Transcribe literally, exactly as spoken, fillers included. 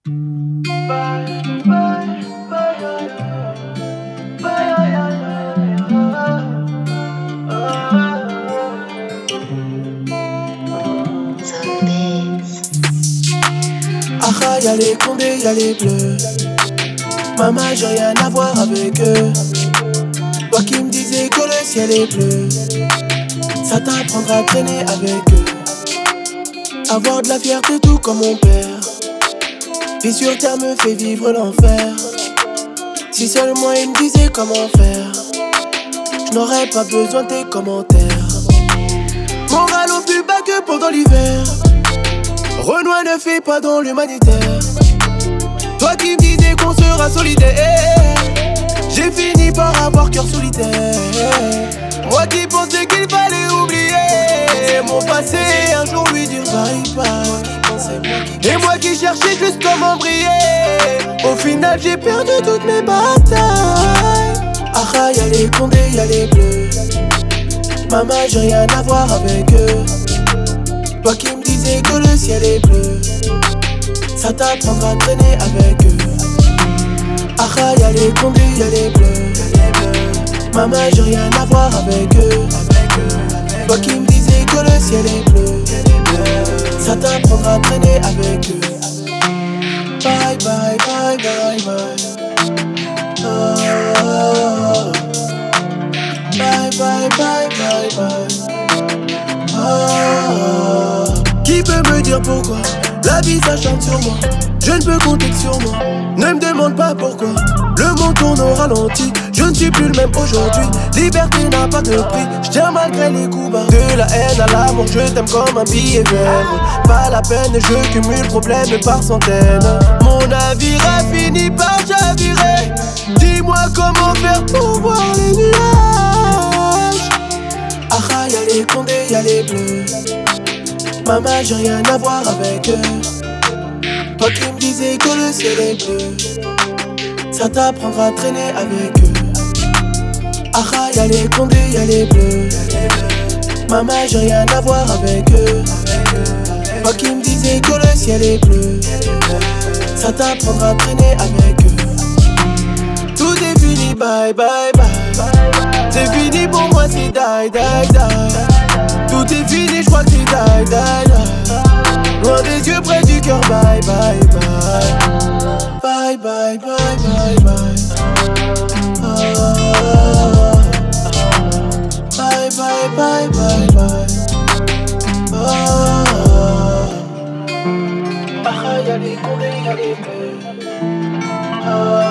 Ah, y'a les condés, y'a les bleus. Maman, j'ai rien à voir avec eux. Toi qui me disais que le ciel est bleu, ça t'apprendra à traîner avec eux. Avoir de la fierté tout comme mon père. Vie sur terre me fait vivre l'enfer. Si seulement il me disait comment faire, je n'aurais pas besoin de tes commentaires. Moral au plus bas que pendant l'hiver. Renoir ne fait pas dans l'humanitaire. Toi qui me disais qu'on sera solidaire, j'ai fini par avoir cœur solitaire. Moi qui pensais qu'il fallait oublier mon passé, un jour lui dire bye bye. Et moi qui cherchais juste comment briller, au final j'ai perdu toutes mes batailles. Ah, y'a les condés, y'a les bleus. Maman, j'ai rien à voir avec eux. Toi qui me disais que le ciel est bleu, ça t'apprendra à traîner avec eux. Ah, y'a les condés, y'a les bleus. Maman, j'ai rien à voir avec eux. Toi qui me disais que le ciel est bleu, ça t'apprendra à traîner avec eux. Bye bye bye bye bye. Oh. Bye bye bye bye bye. Oh. Qui peut me dire pourquoi la vie s'acharne sur moi? Je ne peux compter que sur moi. Ne me demande pas pourquoi. Le monde tourne au ralenti. Je ne suis plus le même aujourd'hui. Liberté n'a pas de prix. Je tiens malgré les coups bas. De la haine à l'amour, je t'aime comme un billet vert. Pas la peine, je cumule problèmes par centaines. Mon navire a fini par chavirer. Dis-moi comment faire pour voir les nuages. Ah, y'a les condés, y'a les bleus. Maman, j'ai rien à voir avec eux. Toi qui me disais que le ciel est bleu, ça t'apprendra à traîner avec eux. Ah, y'a les condés, y'a les bleus. Maman, j'ai rien à voir avec eux. Toi qui me disais que le ciel est bleu, ça t'apprendra à traîner avec eux. Tout est fini, bye bye bye. C'est fini pour moi, c'est die die die. Tout est fini, je crois que c'est die die die. Loin des yeux, près du cœur, bye bye bye. Bye bye bye bye bye. Oh. Bye bye bye bye bye. Oh. Ah, y'a les condés, y'a les bleus. Oh.